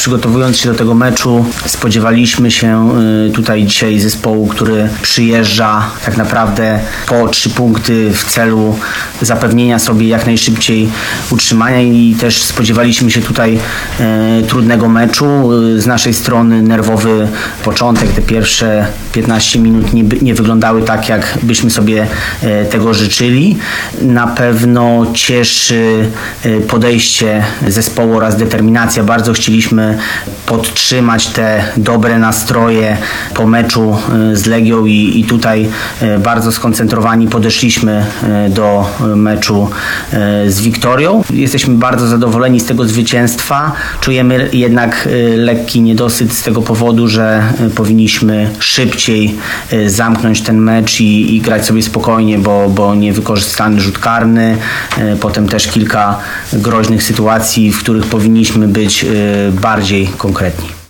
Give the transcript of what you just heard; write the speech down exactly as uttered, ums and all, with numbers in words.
przygotowując się do tego meczu, spodziewaliśmy się tutaj dzisiaj zespołu, który przyjeżdża tak naprawdę po trzy punkty w celu zapewnienia sobie jak najszybciej utrzymania i też spodziewaliśmy się tutaj trudnego meczu. Z naszej strony nerwowy początek, te pierwsze piętnaście minut nie, nie wyglądały tak, jak byśmy sobie tego życzyli. Na pewno cieszy podejście zespołu oraz determinacja. Bardzo chcieliśmy podtrzymać te dobre nastroje po meczu z Legią i, i tutaj bardzo skoncentrowani podeszliśmy do meczu z Wiktorią. Jesteśmy bardzo zadowoleni z tego zwycięstwa. Czujemy jednak lekki niedosyt z tego powodu, że powinniśmy szybciej zamknąć ten mecz i, i grać sobie spokojnie, bo, bo niewykorzystany rzut karny, potem też kilka groźnych sytuacji, w których powinniśmy być bardziej konkretni.